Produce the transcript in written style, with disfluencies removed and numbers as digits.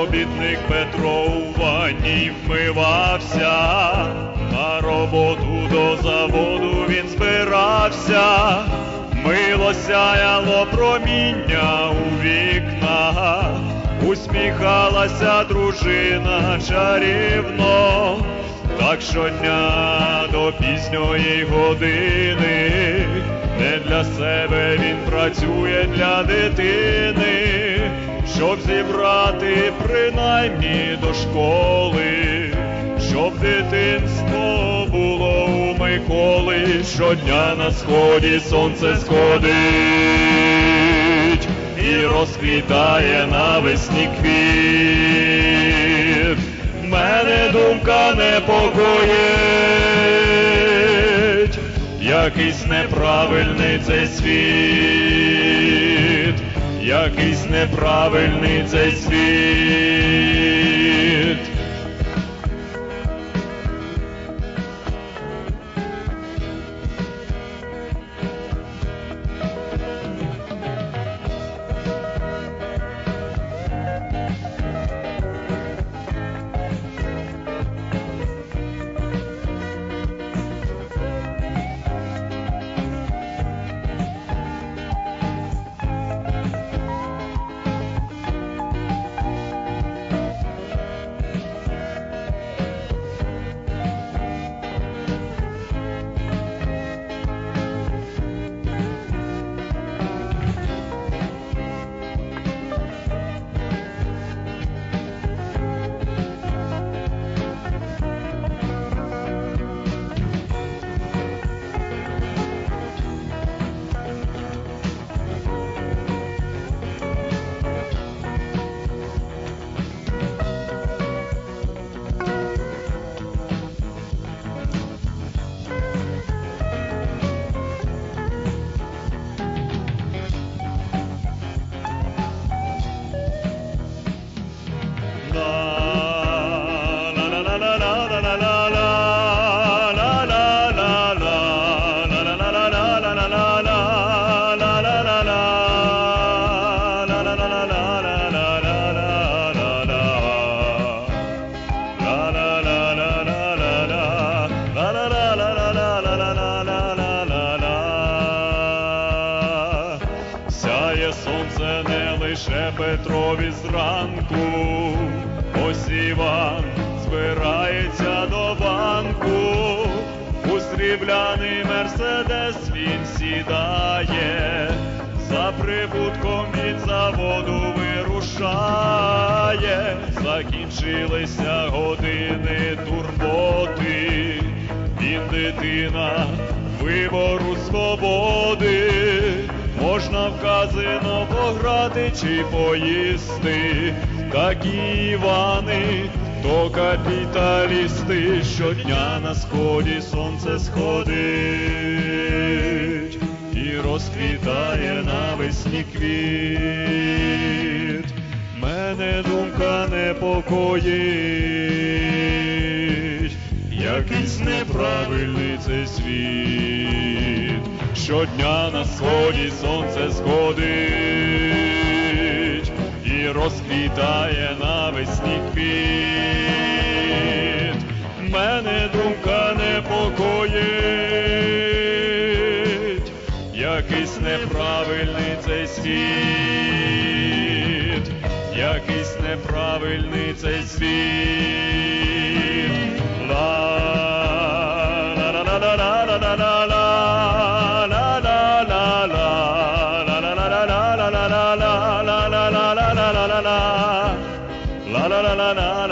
робітник Петро у ванні вмивався, на роботу до заводу він збирався. Мило сяяло проміння у вікна, усміхалася дружина чарівно. Так щодня до пізньої години, не для себе він працює, для дитини, щоб зібрати принаймні до школи, щоб дитинство було у Миколи. Щодня на сході сонце сходить і розквітає навесні квіт. Мене думка непокоїть, якийсь неправильний цей світ, якийсь неправильний цей світ. Сонце не лише Петрові зранку, ось Іван збирається до банку, у срібляний мерседес він сідає, за прибутком від заводу вирушає. Закінчилися години турботи, він дитина вибору свободи. Можна в казино пограти чи поїсти, такі Івани, то капіталісти. Щодня на сході сонце сходить і розквітає навесні квіт. Мене думка непокоїть, якийсь неправильний цей світ. Щодня на сході сонце сходить і розквітає навесні квіт. Мене думка непокоїть, якийсь неправильний цей світ, якийсь неправильний цей світ. La la la la